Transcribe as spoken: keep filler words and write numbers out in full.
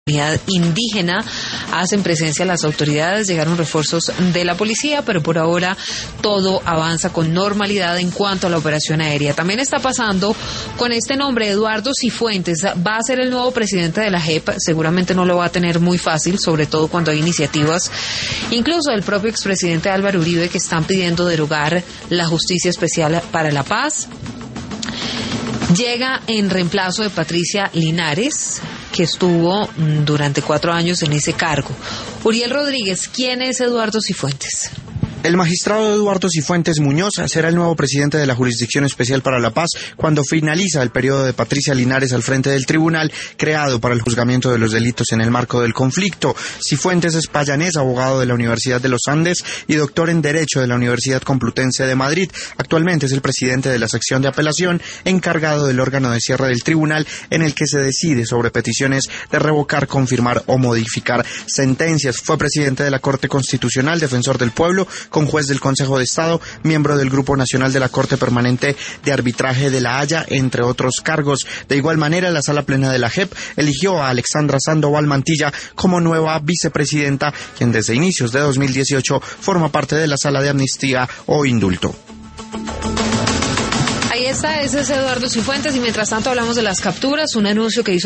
comunidad indígena hacen presencia las autoridades, llegaron refuerzos de la policía, pero por ahora todo avanza con normalidad en cuanto a la operación aérea. También está pasando con este nombre, Eduardo Cifuentes, va a ser el nuevo presidente de la J E P, seguramente no lo va a tener muy fácil, sobre todo cuando hay iniciativas, incluso del propio expresidente Álvaro Uribe, que están pidiendo derogar la Justicia Especial para la Paz. Llega en reemplazo de Patricia Linares, que estuvo durante cuatro años en ese cargo. Uriel Rodríguez, ¿quién es Eduardo Cifuentes? El magistrado Eduardo Cifuentes Muñoz será el nuevo presidente de la Jurisdicción Especial para la Paz cuando finaliza el periodo de Patricia Linares al frente del tribunal creado para el juzgamiento de los delitos en el marco del conflicto. Cifuentes es payanés, abogado de la Universidad de los Andes y doctor en Derecho de la Universidad Complutense de Madrid. Actualmente es el presidente de la sección de apelación, encargado del órgano de cierre del tribunal en el que se decide sobre peticiones de revocar, confirmar o modificar sentencias. Fue presidente de la Corte Constitucional, defensor del pueblo, con juez del Consejo de Estado, miembro del Grupo Nacional de la Corte Permanente de Arbitraje de La Haya, entre otros cargos. De igual manera, la Sala Plena de la J E P eligió a Alexandra Sandoval Mantilla como nueva vicepresidenta, quien desde inicios de dos mil dieciocho forma parte de la Sala de Amnistía o Indulto. Ahí está, ese es Eduardo Cifuentes, y mientras tanto hablamos de las capturas, un anuncio que hizo